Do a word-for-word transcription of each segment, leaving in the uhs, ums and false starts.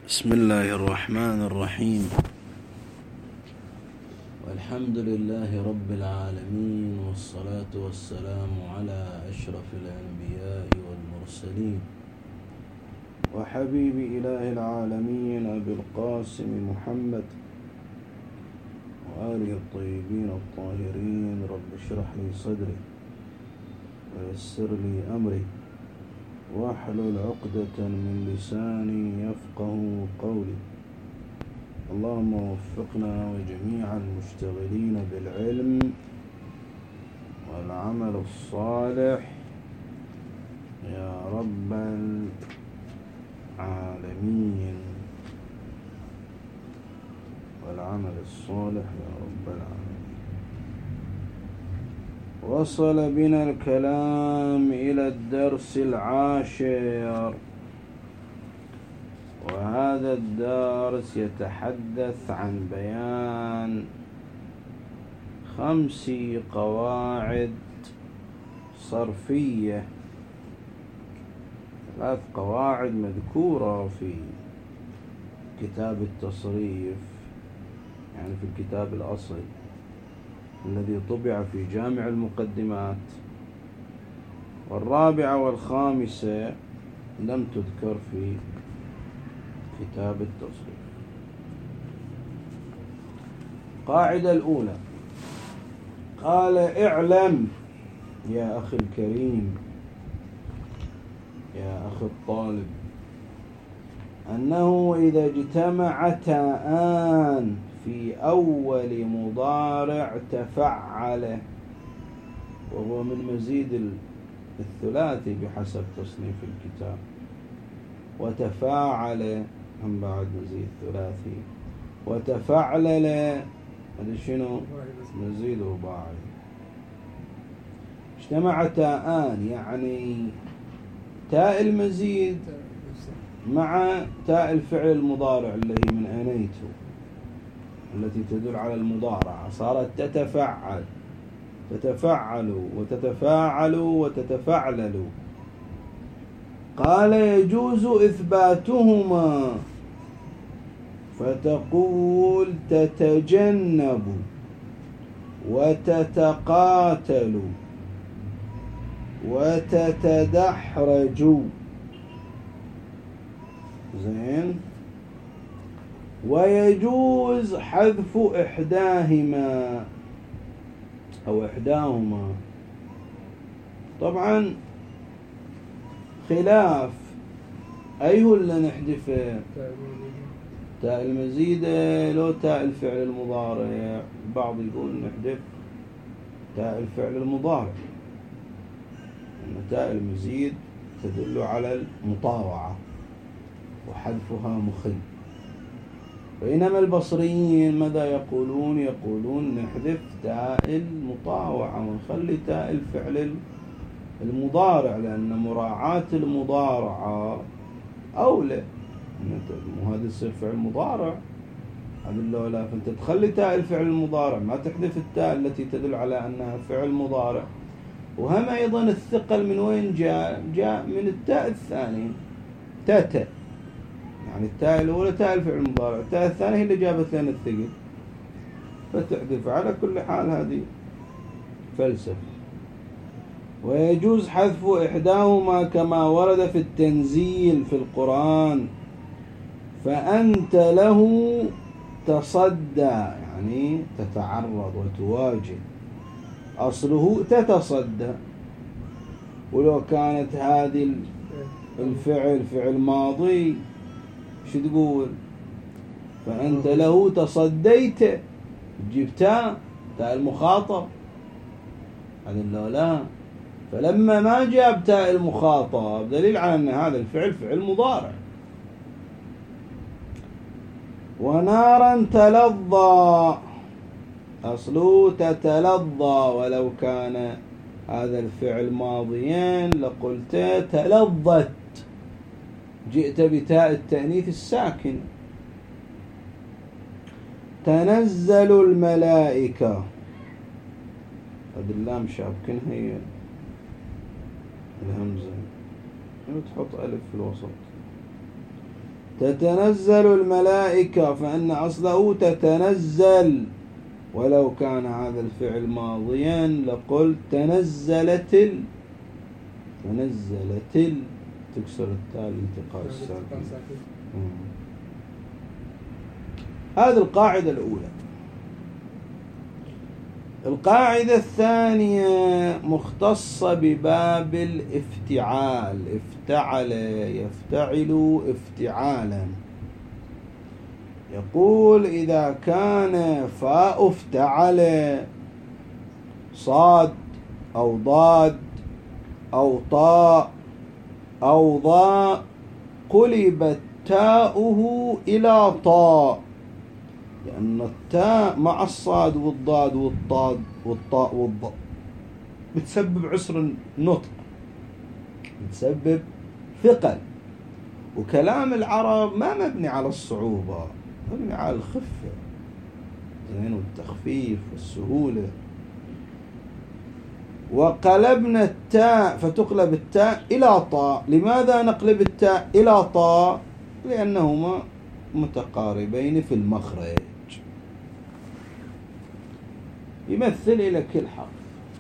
بسم الله الرحمن الرحيم. والحمد لله رب العالمين، والصلاة والسلام على أشرف الأنبياء والمرسلين وحبيب إله العالمين أبي القاسم محمد وآله الطيبين الطاهرين. رب اشرح لي صدري ويسر لي أمري واحلل عقدة من لساني يفقه قولي. اللهم وفقنا وجميع المشتغلين بالعلم والعمل الصالح يا رب العالمين، والعمل الصالح يا رب العالمين. وصل بنا الكلام إلى الدرس العاشر، وهذا الدرس يتحدث عن بيان خمس قواعد صرفية، ثلاث قواعد مذكورة في كتاب التصريف، يعني في الكتاب الأصلي الذي طبع في جامع المقدمات، والرابعة والخامسة لم تذكر في كتاب التصريف. القاعدة الأولى قال: اعلم يا أخي الكريم، يا أخي الطالب، أنه إذا اجتمع تاءان في أول مضارع تفعل، وهو من مزيد الثلاثي بحسب تصنيف الكتاب، وتفاعل هم بعد مزيد ثلاثي، وتفعلل هذا شنو؟ مزيد رباعي. اجتمع تاءان يعني تاء المزيد مع تاء الفعل المضارع اللي هي من أنيت، التي تدل على المضارعة، صارت تتفعل، تتفعل وتتفاعل وتتفعلل. قال: يجوز إثباتهما، فتقول تتجنب وتتقاتل وتتدحرج. زين. ويجوز حذف إحداهما أو إحداهما، طبعا خلاف أي هو اللي نحذفه، تاء المزيدة لو تاء الفعل المضارع. بعض يقول نحذف تاء الفعل المضارع، أن تاء المزيد تدل على المطاوعة وحذفها مخل. بينما البصريين ماذا يقولون؟ يقولون نحذف تاء المطاوعة ونخلي تاء الفعل المضارع، لأن مراعاة المضارعة أولى. وهذا يصير فعل مضارع هذا اللولا، فأنت تخلي تاء الفعل المضارع، ما تحذف التاء التي تدل على أنها فعل مضارع. وهم أيضا الثقل من وين جاء؟ جاء من التاء الثانية، تاتا، يعني التاء الأولى تاء الفعل المضارع، التاء الثانية هي اللي جابت لنا الثقل، فتحذف. على كل حال هذه فلسفة. ويجوز حذف إحداهما كما ورد في التنزيل في القرآن: فأنت له تصدى، يعني تتعرض وتواجه، أصله تتصدى. ولو كانت هذه الفعل فعل ماضي شو تقول؟ فأنت له تصديت، جبتها تاء المخاطب، هذا اللولا. فلما ما جاب تاء المخاطب دليل على أن هذا الفعل فعل مضارع. ونارا تلظى، أصله تتلظى، ولو كان هذا الفعل ماضيا لقلت تلظت، جئت بتاء التأنيث الساكن. تنزل الملائكة، هذه اللام شابكن هي الهمزة، وتحط ألف في الوسط. تتنزل الملائكة فإن أصله تتنزل، ولو كان هذا الفعل ماضيا لقلت تنزلت ال تنزلت ال تكسر التاء الالتقاء الساكن. هذه القاعدة الأولى. القاعدة الثانية مختصة بباب الافتعال. افتعل يفتعل افتعالا. يقول إذا كان فاء افتعل صاد أو ضاد أو طاء أو ضاء قلبت تاؤه إلى طاء، لأن التاء مع الصاد والضاد والطاد والطاء والضاء بتسبب عسر النطق، بتسبب ثقل. وكلام العرب ما مبني على الصعوبة، مبني على الخفة زين والتخفيف والسهولة. وقلبنا التاء فتقلب التاء إلى طاء. لماذا نقلب التاء إلى طاء؟ لأنهما متقاربين في المخرج، يمثل إلى كل حرف.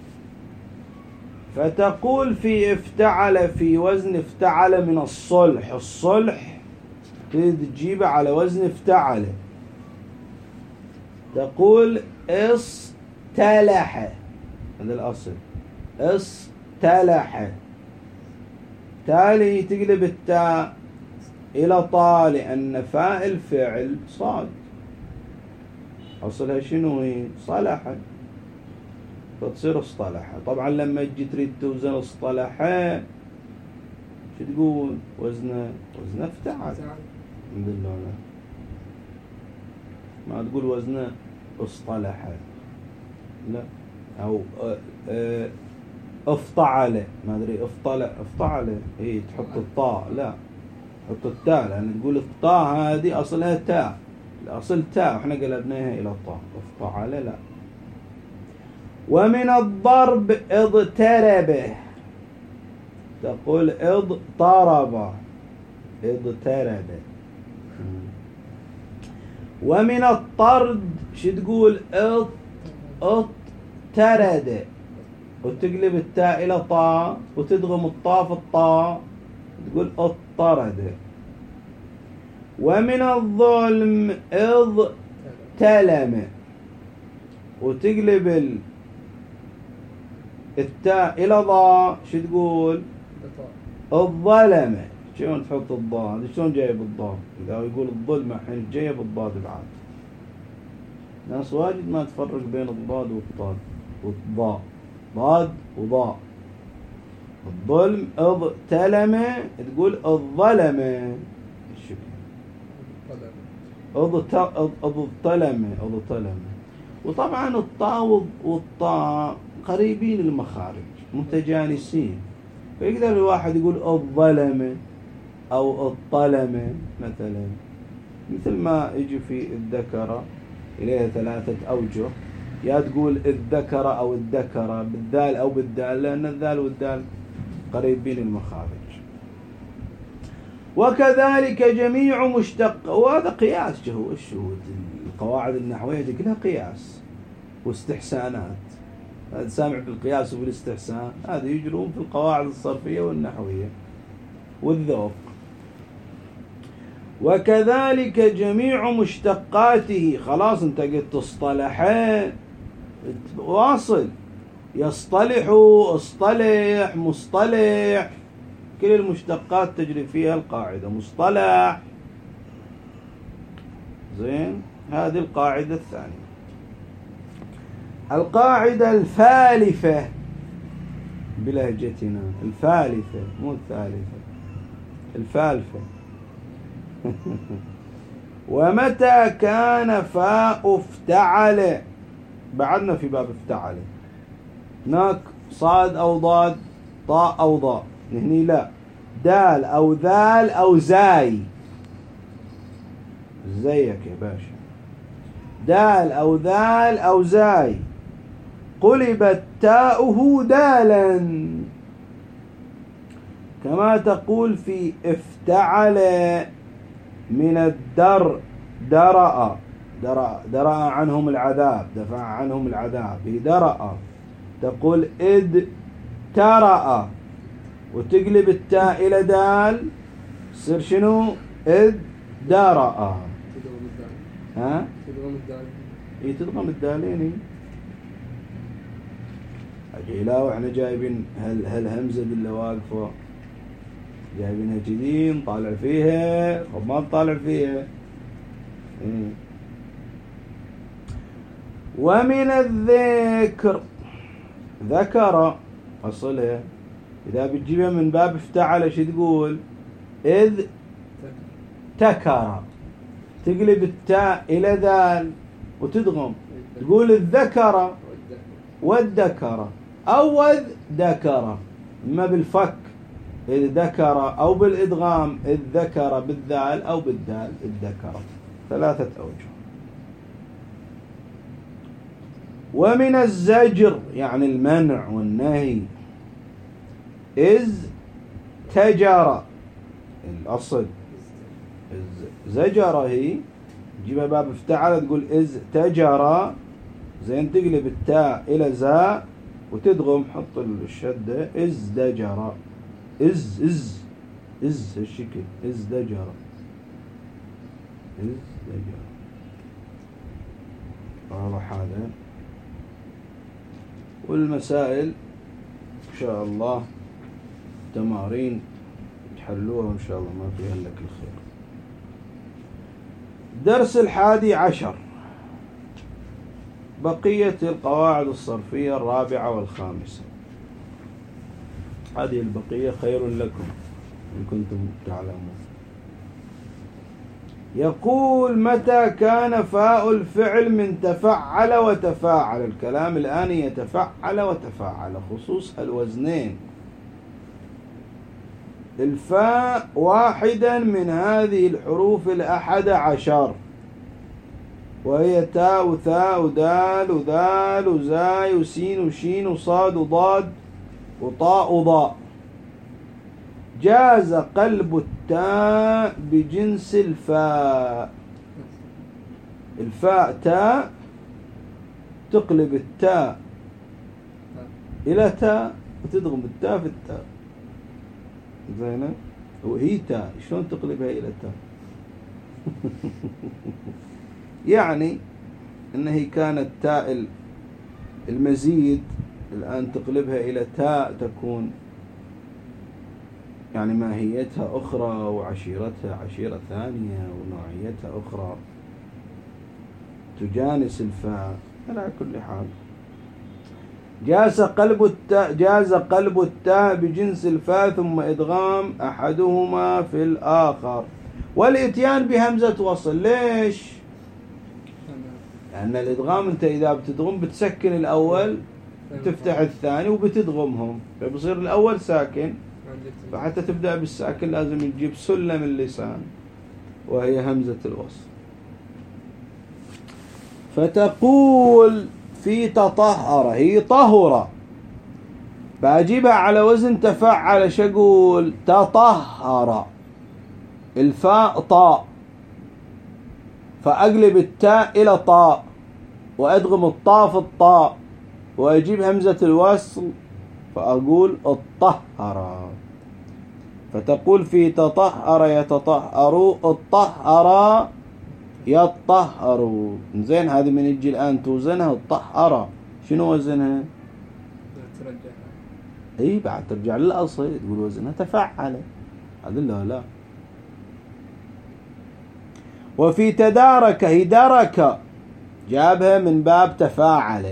فتقول في افتعل في وزن افتعل من الصلح. الصلح تجيبه على وزن افتعل. تقول اصطلح، هذا الأصل اصطلح. تالي تقلب التاء إلى طاء لأن فاء الفعل صاد، أصلها شنو هي؟ صلح، فتصير اصطلح. طبعا لما تجي تريد توزن اصطلح شو تقول؟ وزنه وزنه افتعل. الحمد لله ما تقول وزنه اصطلح، لا. أو افتعل، ما أدري افتعل افتعل هي تحط الطاء، لا تحط التاء، لأن تقول الطاء هذه أصلها تاء، الأصل تاء وإحنا قلبناها إلى الطاء. افتعل لا. ومن الضرب اضطرب. تقول اضطرب اضطرب. ومن الطرد شو تقول؟ اض اضطرد، وتقلب التاء إلى طاء وتدغم الطاء في الطاء تقول اضطرد. ومن الظلم اضطلم، وتقلب التاء إلى ضاء شو تقول؟ الظلم. شلون تحط الضاء؟ هذه شلون جايه بالضاء؟ إذا يقول الظلم الحين جايه بالضاد بعد. ناس واجد ما تفرق بين الضاد والطاد والضاء، ضاد وضاء. الظلم اضطلم تقول الظلم. اضطلم اضطلم. وطبعا الطاء والطاء قريبين المخارج متجانسين، فيقدر الواحد يقول الظلم أو الطلم مثلا، مثل ما يجي في الذكر إليها ثلاثة أوجه، يا تقول الذكر أو الذكر بالذال أو بالدال، لأن الذال والدال قريبين المخارج. وكذلك جميع مشتق، وهذا قياس. جهو الشهود القواعد النحوية دي كلها قياس واستحسانات. هذا سامع بالقياس وبالاستحسان، هذا يجرون في القواعد الصرفية والنحوية والذوق. وكذلك جميع مشتقاته. خلاص انت قلت اصطلح واصل، يصطلح اصطلح مصطلح، كل المشتقات تجري فيها القاعدة مصطلح. زين، هذه القاعدة الثانية. القاعدة الفالفة بلهجتنا، الفالفة مو الثالثة، الفالفة. ومتى كان فاء افتعل، بعدنا في باب افتعل، هناك صاد أو ضاد، طاء أو ضاء، هني لا، دال أو ذال أو زاي. زيك يا باشا، دال أو ذال أو زاي، قلبت تاؤه دالا، كما تقول في افتعل من الدر درأ درأ, درأ عنهم العذاب، دفع عنهم العذاب، درأ. تقول إذ ترأ وتقلب التاء إلى دال، تصير شنو؟ إذ درأ. ها؟ تدغم الدال. إيه تدغم الدالين. أجي لا وإحنا جايبين هال هالهمزة اللي واقفة جايبينها كذي نطالع فيها، خب ما نطالع فيها. إيه. ومن الذكر ذكر أصلها إذا بتجيبها من باب افتعل شو تقول؟ إذ تكر، تقلب التاء إلى ذال وتدغم، تقول الذكر والذكر أو إذ ذكر، إما بالفك إذ ذكر أو بالإدغام إذ ذكر بالذال أو بالدال الذكر، ثلاثة أوجه. ومن الزجر يعني المنع والنهي، إذ تجر الأصل زجر، هي جيبها باب افتعل تقول إذ تجر، زين تقلب التاء إلى زاء وتدغم، حط الشدة إذ دجر، إذ إذ إذ الشكل إذ دجر، إذ دجر. واضح هذا؟ والمسائل إن شاء الله تمارين تحلوها إن شاء الله ما فيها لك الخير. درس الحادي عشر، بقية القواعد الصرفية الرابعة والخامسة. هذه البقية خير لكم إن كنتم تعلمون. يقول متى كان فاء الفعل من تفعل وتفاعل، الكلام الآن يتفعل وتفاعل خصوص الوزنين. الفاء واحدا من هذه الحروف الأحد عشر، وهي تاء وثاء ودال وذال وزاي وسين وشين وصاد وضاد وطاء وضاء. جاز قلب التاء بجنس الفاء. الفاء تاء، تقلب التاء إلى تاء وتدغم التاء في التاء. زينة؟ وهي تاء شلون تقلبها إلى تاء؟ يعني إن هي كانت تاء المزيد، الآن تقلبها إلى تاء تكون يعني ماهيتها أخرى وعشيرتها عشيرة ثانية ونوعيتها أخرى تجانس الفاء. على كل حال جاز قلب التاء جاز قلب التاء بجنس الفاء ثم إدغام أحدهما في الآخر والإتيان بهمزة وصل. ليش؟ لأن الإدغام أنت إذا بتدغم بتسكن الأول تفتح الثاني وبتدغمهم، فبصير الأول ساكن، فحتى تبدأ بالساكن لازم تجيب سلم اللسان وهي همزة الوصل. فتقول في تطهر، هي طهرة، بأجيبها على وزن تفعل شقول تطهر، الفاء طاء، فأقلب التاء إلى طاء وأدغم الطاء في الطاء وأجيب همزة الوصل فأقول الطهر. فتقول في تطهر يتطهر، الطهر يطهر. زين هذه من يجي الآن توزنها الطهر، شنو وزنها؟ ترجعها. اي بعد ترجع للأصل تقول وزنها تفعل، هذا لا لا. وفي تدارك، هي درك جابها من باب تفاعل،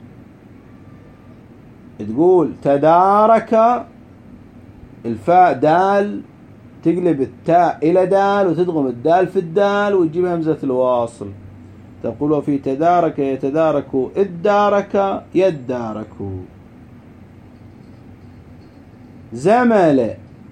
تقول تدارك الفاء دال، تقلب التاء إلى دال وتدغم الدال في الدال وتجيب همزة الواصل. تقول وفي تدارك يتدارك، ادارك يدارك. زمل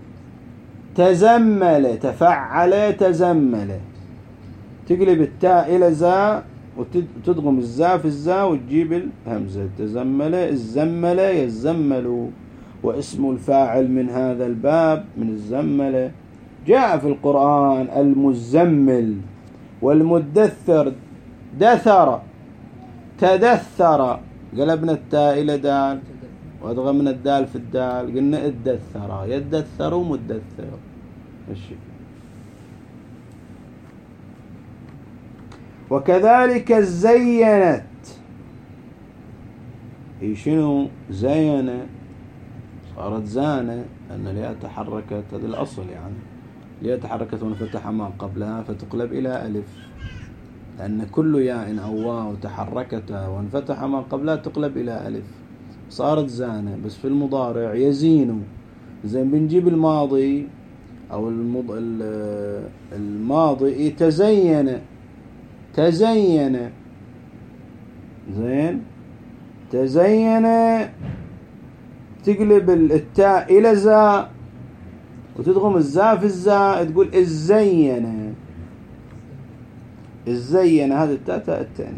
تزمل، تفعل تزمل، تقلب التاء إلى زاء وتدغم الزاء في الزاء وتجيب الهمزة. تزمل الزمل يزمل. واسم الفاعل من هذا الباب من الزمل جاء في القرآن المزمل والمدثر دثر تدثر، قلبنا التاء إلى دال وأدغمنا الدال في الدال قلنا ادثر، يدثر مدثر. ماشي. وكذلك زينت، هي شنو؟ زينة صارت زانة، أن الياء تحركت، هذا الأصل يعني، الياء تحركت وانفتح ما قبلها فتقلب إلى ألف، لأن كل ياء أو واو تحركت وانفتح ما قبلها تقلب إلى ألف، صارت زانة. بس في المضارع يزين، زين بنجيب الماضي أو المض... الماضي تزين، تزين، زين تزين تقلب التاء إلى زاء وتدغم الزاء في الزاء تقول الزين، الزين، هذا التاء تاء التانيث.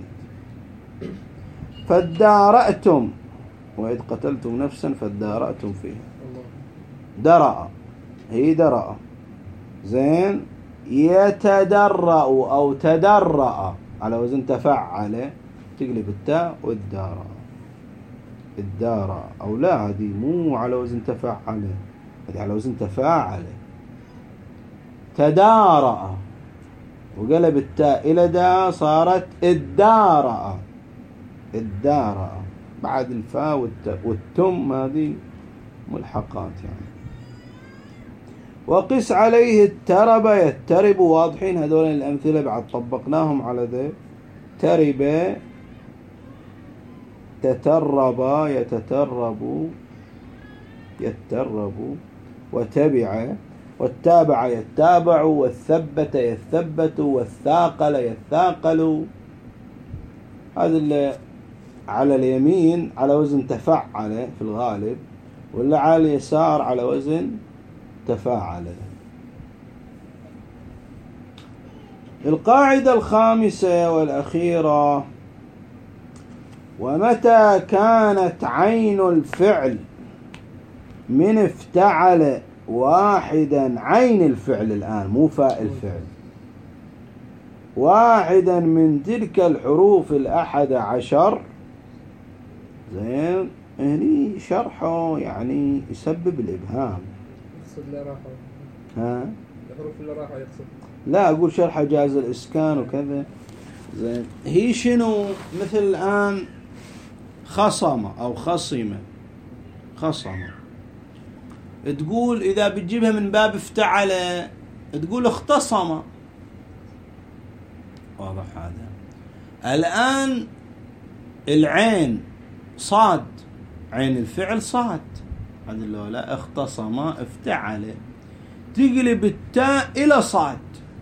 فادارأتم وإذ قتلتم نفسا فادارأتم فيها، درأ، هي درأ، زين. يتدرأ أو تدرأ على وزن تفعل، تقلب التاء والدارة، الدارة، أو لا هذه مو على وزن تفعل، هذه على وزن تفاعل. تدارأ وقلب التاء إلى دا صارت الدارة، الدارة، بعد الفاء والت... والتم هذه ملحقات يعني. وقس عليه الترب يترب، واضحين هذول الأمثلة بعد طبقناهم على ذا. ترب تترب يتترب يترب، وتبع والتابع يتابع، والثبت يثبت، والثاقل يثاقل. هذا اللي على اليمين على وزن تفعل في الغالب، ولا على اليسار على وزن تفاعل. القاعدة الخامسة والأخيرة: ومتى كانت عين الفعل من افتعل واحدا، عين الفعل الآن مو فاء الفعل، واحدا من تلك الحروف الأحد عشر، زين، هني شرحه يعني يسبب الإبهام. يقصد لا راحة، ها؟ الحروف اللي راحة يقصد، لا أقول شرحه جاز الإسكان وكذا، زين. هي شنو؟ مثل الآن خصم أو خصمة، خصمة تقول إذا بتجيبها من باب افتعل تقول اختصم، واضح هذا. الآن العين صاد، عين الفعل صاد، هذا اللي لا اختصم افتعل، تقلب التاء إلى صاد،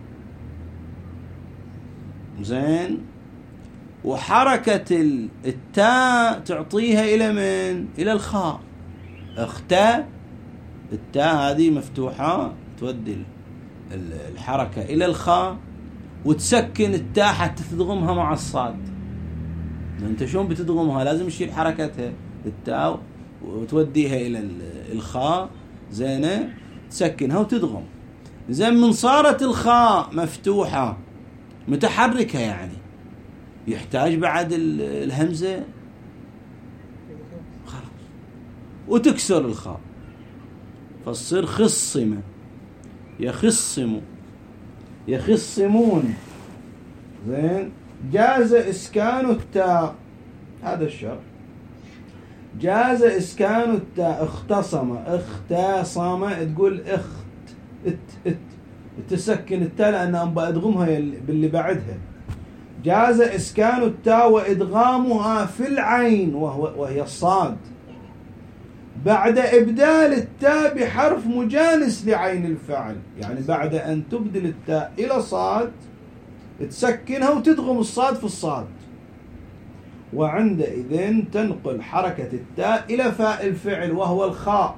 زين، وحركة التاء تعطيها إلى من؟ إلى الخاء. اختاء، التاء هذه مفتوحة تودي الحركة إلى الخاء وتسكن التاء حتى تدغمها مع الصاد. أنت شلون بتدغمها؟ لازم تشيل حركتها التاء وتوديها إلى الخاء، زينة، تسكنها وتدغم. زين، من صارت الخاء مفتوحة متحركة يعني يحتاج بعد الهمزة خلاص وتكسر الخاء فتصير خصمة، يخصم، يخصمون، زين. جاز إسكان التاء، هذا الشرط، جاز إسكان التاء. اختصم، اختصم تقول اخت، ات ات تسكن التاء لأن أنبا أدغمها باللي بعدها. جاز إسكان التاء وإدغامها في العين وهو وهي الصاد بعد إبدال التاء بحرف مجانس لعين الفعل، يعني بعد أن تبدل التاء إلى صاد تسكنها وتدغم الصاد في الصاد، وعندئذ تنقل حركة التاء إلى فاء الفعل وهو الخاء،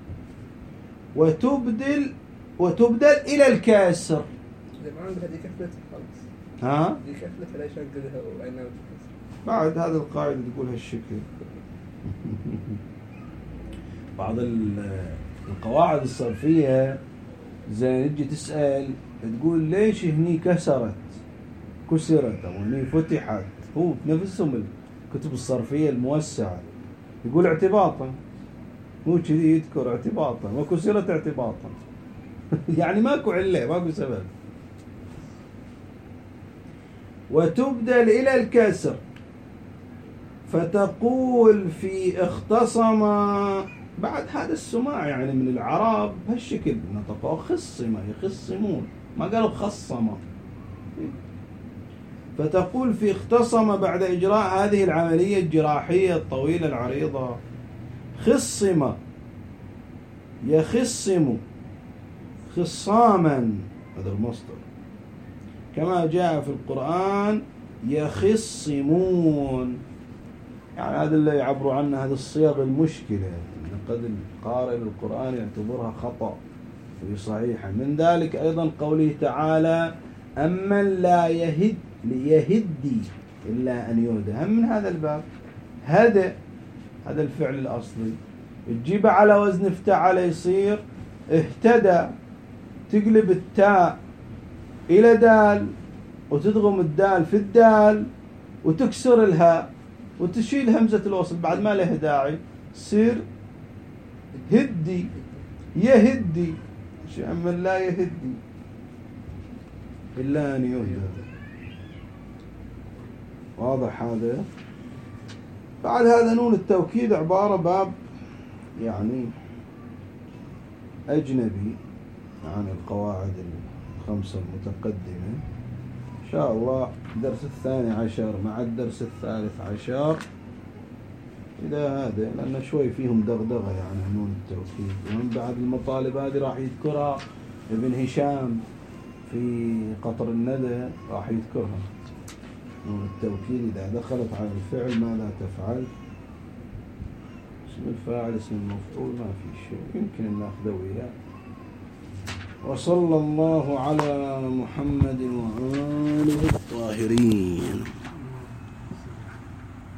وتبدل وتبدل إلى الكسر. ما عندها دي كفلتها خلاص، ها؟ دي كفلتها لا يشغلها وعينها. بعد هذا القاعدة تقول هالشكل. بعض القواعد الصرفية زين تجي تسأل تقول ليش هني كسرت كسرت أو هني فتحت، هو بنفسهم الكتب الصرفية الموسعة يقول اعتباطا، مو كذي يذكر اعتباطا وكسرت اعتباطا يعني ماكو علة ماكو سبب. وتبدل إلى الكسر فتقول في اختصم، بعد هذا السماع يعني من العرب بهالشكل نطقوا خصم يخصمون، ما قالوا خصم. فتقول في اختصم بعد إجراء هذه العملية الجراحية الطويلة العريضة، خصم يخصم خصاما، هذا المصدر كما جاء في القرآن يخصمون، يعني هذا اللي يعبروا عنه هذه الصيغ المشكلة، قد القارئ للقرآن يعتبرها خطأ في صحيحة. من ذلك أيضا قوله تعالى أمن لا يهد ليهدي إلا أن يهدى، هم من هذا الباب هدى، هذا الفعل الأصلي تجيب على وزن افتعل يصير اهتدى، تقلب التاء إلى دال وتدغم الدال في الدال وتكسر الهاء وتشيل همزة الوصل بعد ما له داعي، تصير هدي يهدي، أمن لا يهدي إلا أن يهدى. واضح هذا؟ بعد هذا نون التوكيد عبارة باب يعني أجنبي عن القواعد الخمسة المتقدمة. إن شاء الله الدرس الثاني عشر مع الدرس الثالث عشر إذا هذا، لأن شوي فيهم دغدغة يعني نون التوكيد، ومن بعد المطالب هذه راح يذكرها ابن هشام في قطر الندى، راح يذكرها نون التوكيد إذا دخلت على الفعل ماذا تفعل، اسم الفاعل اسم المفعول ما في شيء، يمكن أن نأخذه وياه. وصلى الله على محمد وآله الطاهرين.